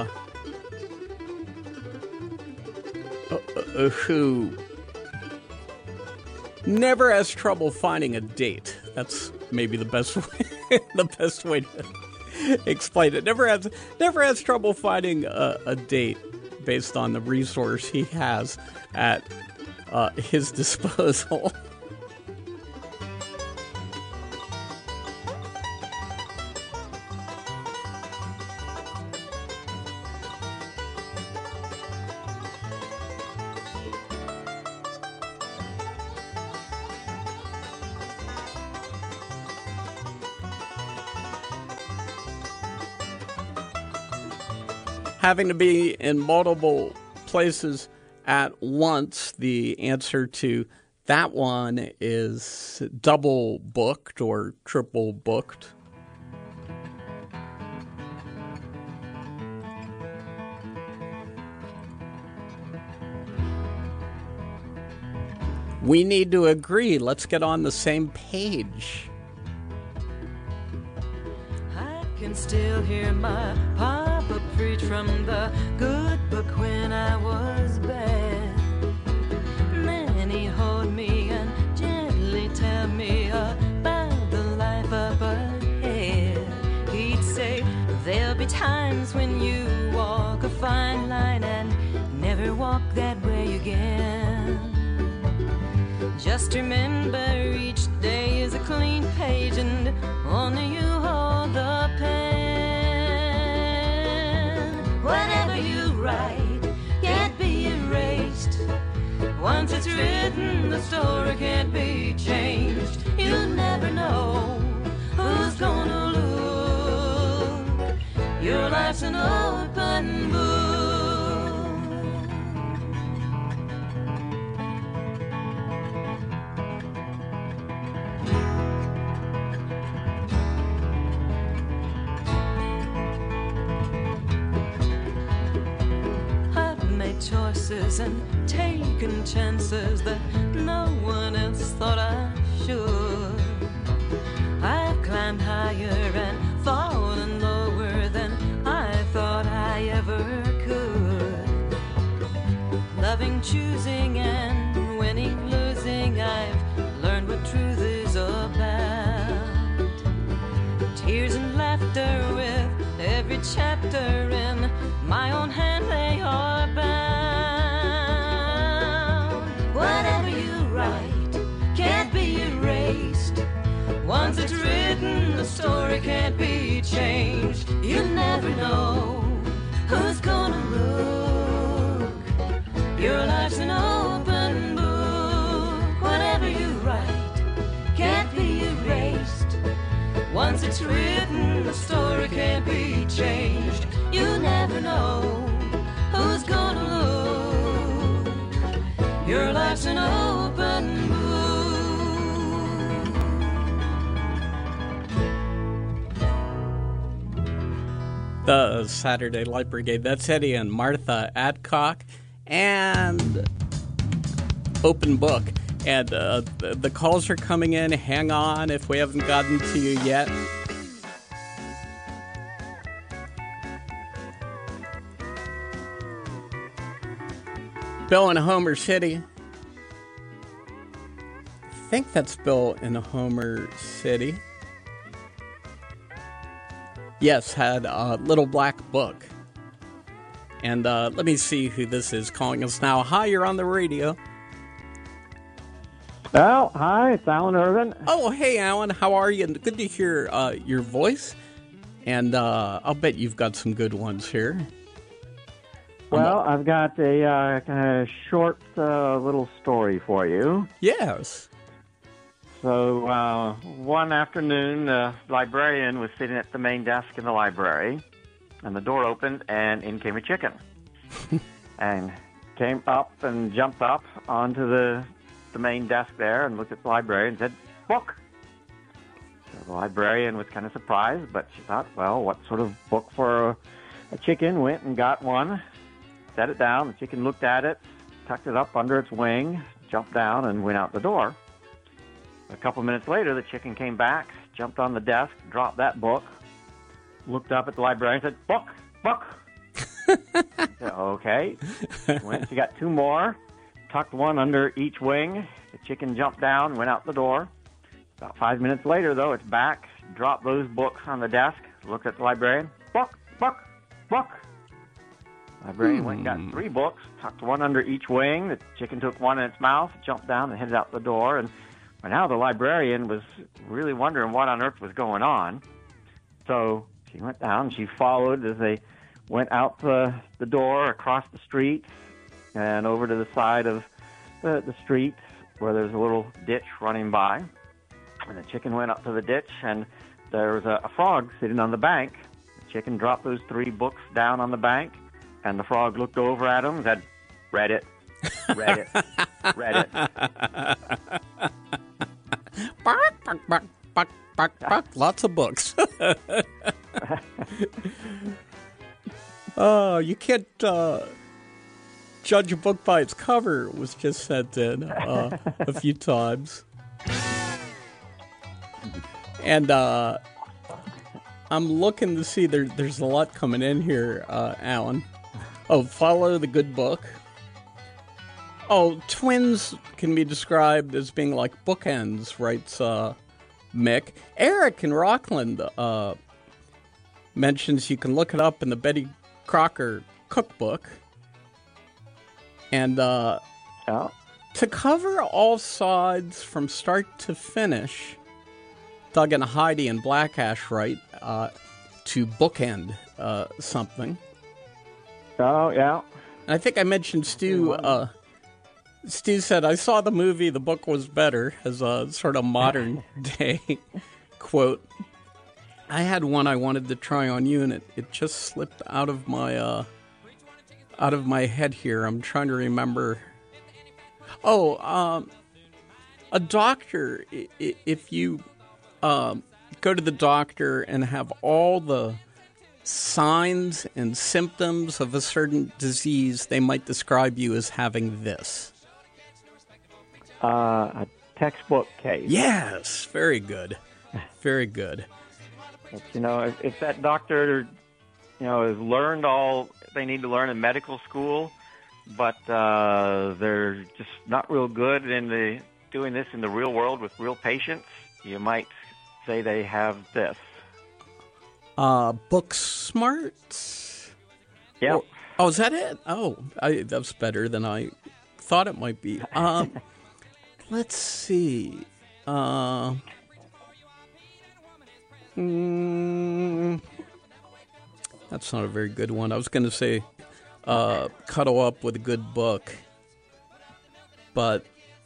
who never has trouble finding a date. That's maybe the best way to explain it. Never has trouble finding a date based on the resource he has at his disposal. Having to be in multiple places at once, the answer to that one is double booked or triple booked. We need to agree. Let's get on the same page. I can still hear my papa preach from the good book when I was bad. Then he'd hold me and gently tell me about the life up ahead. He'd say, there'll be times when you walk a fine line and never walk that way again. Just remember each day is a clean page and only you hold the pen. Whatever you write can't be erased. Once it's written, the story can't be changed. You never know who's gonna look. Your life's an open book. Choices and taking chances that no one else thought I should. climbed higher and fallen lower than I thought I ever could. Loving, choosing, and winning, losing, I've learned what truth is about. Tears and laughter with every chapter in my own hand, they are bound. Whatever you write can't be erased. Once it's written, the story can't be changed. You never know who's gonna look. Your life's an open book. Whatever you write can't be erased. Once it's written, the story can't be changed. You never know who's gonna look. Your life's an open book. The Saturday Light Brigade. That's Eddie and Martha Adcock and Open Book. And the calls are coming in. Hang on if we haven't gotten to you yet. Bill in Homer City. I think that's Bill in Homer City. Yes, had a little black book. And let me see who this is calling us now. Hi, you're on the radio. Oh, hi, it's Alan Irvin. Oh, hey, Alan, how are you? Good to hear your voice. And I'll bet you've got some good ones here. Well, I've got a short little story for you. Yes. So one afternoon, the librarian was sitting at the main desk in the library, and the door opened, and in came a chicken. And came up and jumped up onto the main desk there and looked at the librarian and said, "Book." So the librarian was kind of surprised, but she thought, well, what sort of book for a chicken? Went and got one, set it down. The chicken looked at it, tucked it up under its wing, jumped down, and went out the door. A couple minutes later, the chicken came back, jumped on the desk, dropped that book, looked up at the librarian and said, "Book, book." Said, okay. She got two more, tucked one under each wing. The chicken jumped down, went out the door. About 5 minutes later, though, it's back, dropped those books on the desk, looked at the librarian, "Book, book, book." The librarian went and got three books, tucked one under each wing. The chicken took one in its mouth, jumped down, and headed out the door. And now the librarian was really wondering what on earth was going on. So she went down, she followed as they went out the door, across the street, and over to the side of the street where there's a little ditch running by. And the chicken went up to the ditch, and there was a frog sitting on the bank. The chicken dropped those three books down on the bank, and the frog looked over at him and said, "Read it, read it, read it." Bark, bark, bark, bark, bark, bark. Lots of books. Oh, you can't judge a book by its cover, was just sent in a few times. And I'm looking to see, there's a lot coming in here, Alan. Oh, follow the good book. Oh, twins can be described as being like bookends, writes Mick. Eric in Rockland mentions you can look it up in the Betty Crocker cookbook. And to cover all sides from start to finish, Doug and Heidi and Black Ash write to bookend something. Oh, yeah. And I think I mentioned Stu. Stu said, "I saw the movie, the book was better," as a sort of modern day quote. I had one I wanted to try on you, and it just slipped out of my head here. I'm trying to remember. Oh, a doctor, if you go to the doctor and have all the signs and symptoms of a certain disease, they might describe you as having this. A textbook case. Yes, very good. Very good. It's, if that doctor, has learned all they need to learn in medical school, but they're just not real good in doing this in the real world with real patients, you might say they have this. Book smart? Yeah. Oh, is that it? Oh, that's better than I thought it might be. Let's see. That's not a very good one. I was going to say cuddle up with a good book. But,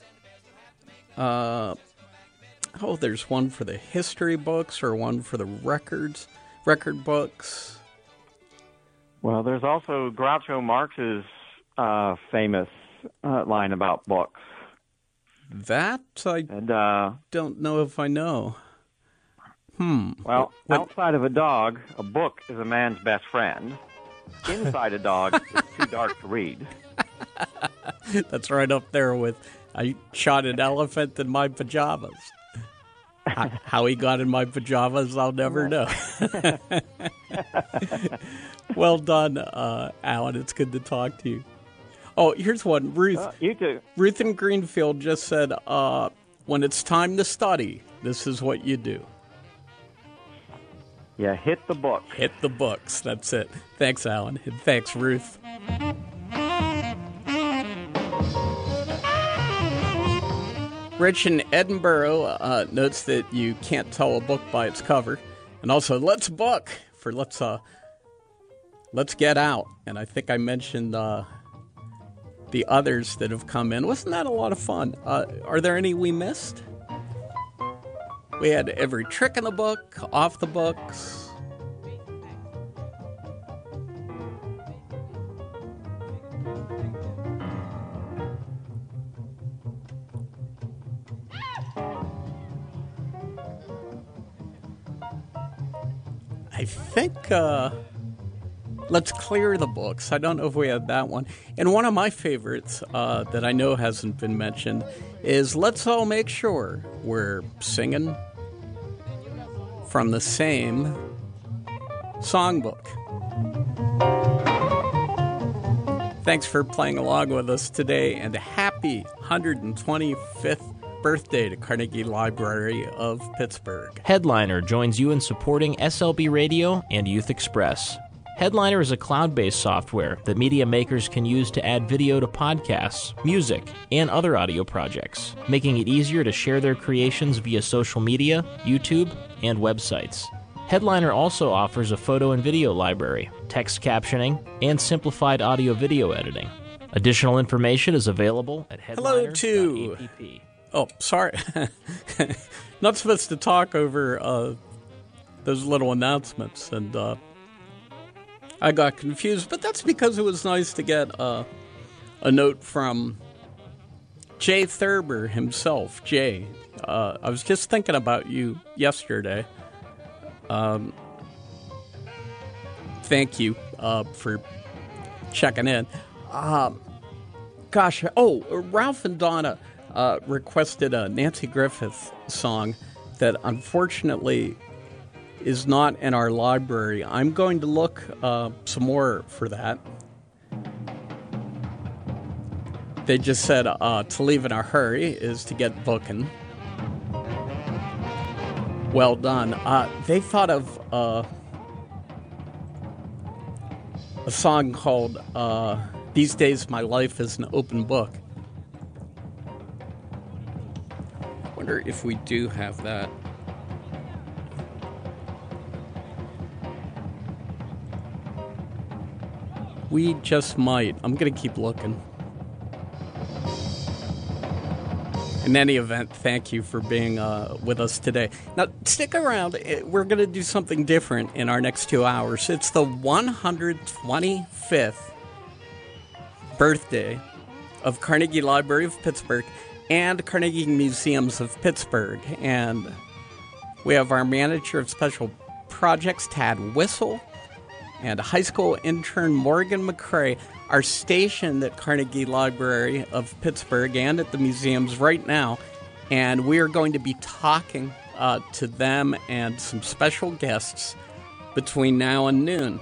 there's one for the history books or one for the record books. Well, there's also Groucho Marx's famous line about books. That I don't know if I know. Well, outside of a dog, a book is a man's best friend. Inside a dog, it's too dark to read. That's right up there with I shot an elephant in my pajamas. How he got in my pajamas, I'll never know. Well done, Alan. It's good to talk to you. Oh, here's one. Ruth. You too. Ruth in Greenfield just said, when it's time to study, this is what you do. Yeah, hit the books. Hit the books. That's it. Thanks, Alan. And thanks, Ruth. Rich in Edinburgh notes that you can't tell a book by its cover. And also, let's book for let's get out. And I think I mentioned the others that have come in. Wasn't that a lot of fun? Are there any we missed? We had every trick in the book, off the books. I think let's clear the books. I don't know if we had that one. And one of my favorites that I know hasn't been mentioned is let's all make sure we're singing from the same songbook. Thanks for playing along with us today, and a happy 125th birthday to Carnegie Library of Pittsburgh. Headliner joins you in supporting SLB Radio and Youth Express. Headliner is a cloud-based software that media makers can use to add video to podcasts, music, and other audio projects, making it easier to share their creations via social media, YouTube, and websites. Headliner also offers a photo and video library, text captioning, and simplified audio-video editing. Additional information is available at headliner.app. Oh, sorry. Not supposed to talk over those little announcements, and I got confused, but that's because it was nice to get a note from Jay Thurber himself. Jay, I was just thinking about you yesterday. Thank you for checking in. Ralph and Donna requested a Nancy Griffith song that unfortunately is not in our library. I'm going to look some more for that. They just said to leave in a hurry is to get booking. Well done. They thought of a song called These Days My Life is an Open Book. I wonder if we do have that. We just might. I'm going to keep looking. In any event, thank you for being with us today. Now, stick around. We're going to do something different in our next 2 hours. It's the 125th birthday of Carnegie Library of Pittsburgh and Carnegie Museums of Pittsburgh. And we have our manager of special projects, Tad Whistle, and high school intern Morgan McCrae are stationed at Carnegie Library of Pittsburgh and at the museums right now, and we are going to be talking to them and some special guests between now and noon.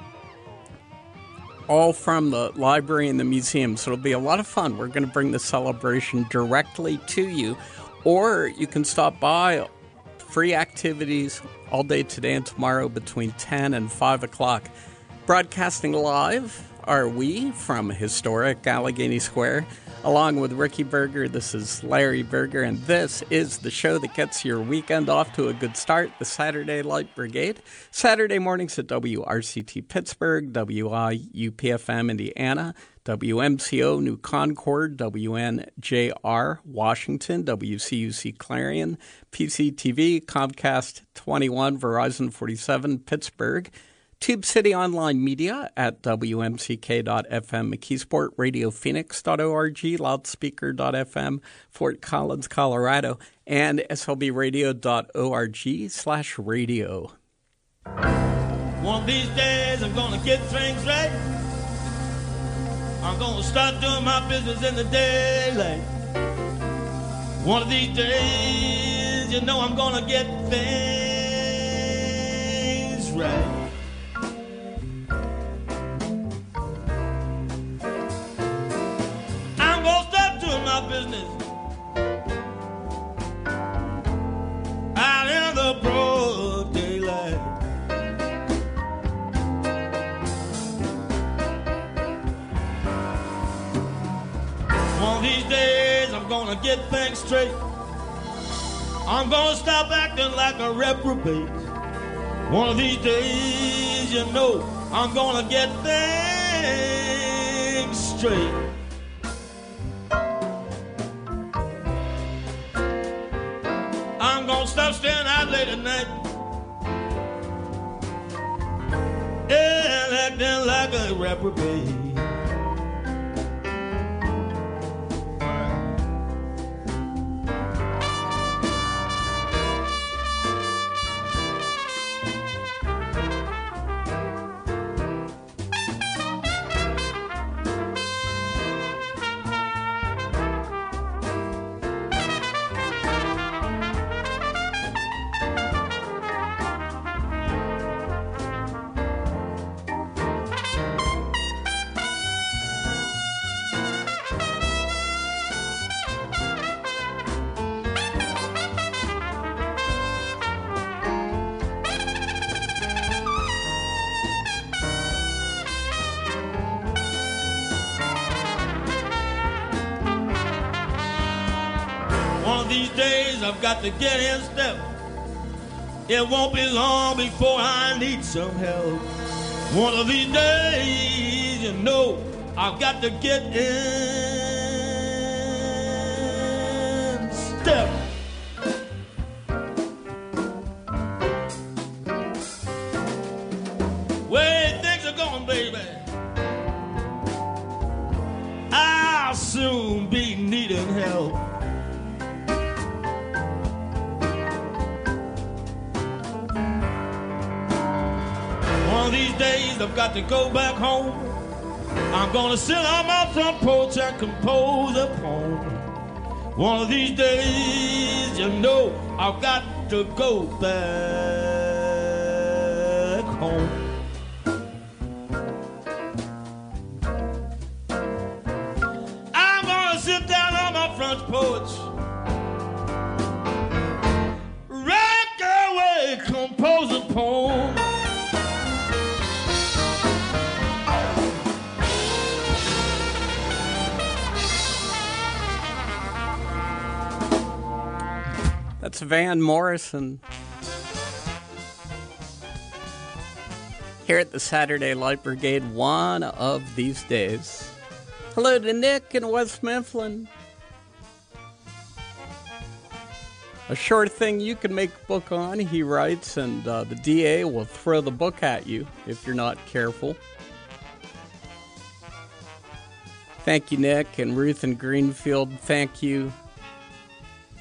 All from the library and the museum, so it'll be a lot of fun. We're going to bring the celebration directly to you, or you can stop by. Free activities all day today and tomorrow between 10 and 5 o'clock. Broadcasting live are we from historic Allegheny Square. Along with Ricky Berger, this is Larry Berger, and this is the show that gets your weekend off to a good start, the Saturday Light Brigade. Saturday mornings at WRCT Pittsburgh, WIUPFM Indiana, WMCO New Concord, WNJR Washington, WCUC Clarion, PCTV, Comcast 21, Verizon 47 Pittsburgh, Tube City Online Media at WMCK.FM, McKeesport, RadioPhoenix.org, Loudspeaker.fm, Fort Collins, Colorado, and SLBRadio.org/radio. One of these days I'm gonna get things right. I'm gonna start doing my business in the daylight. One of these days, you know I'm gonna get things right. My business out in the broad daylight. One of these days I'm gonna get things straight. I'm gonna stop acting like a reprobate. One of these days, you know, I'm gonna get things straight. I'm gonna stop staying out late at night and acting like a reprobate. These days I've got to get in step. It won't be long before I need some help. One of these days, you know, I've got to get in step. Way things are going, baby, I'll soon be needing help. One of these days I've got to go back home. I'm gonna sit on my front porch and compose a poem. One of these days, you know, I've got to go back home. I'm gonna sit down on my front porch, rock away, compose a poem. That's Van Morrison here at the Saturday Light Brigade one of these days. Hello to Nick in West Mifflin. A short thing you can make a book on, he writes, and the DA will throw the book at you if you're not careful. Thank you, Nick, and Ruth in Greenfield, thank you.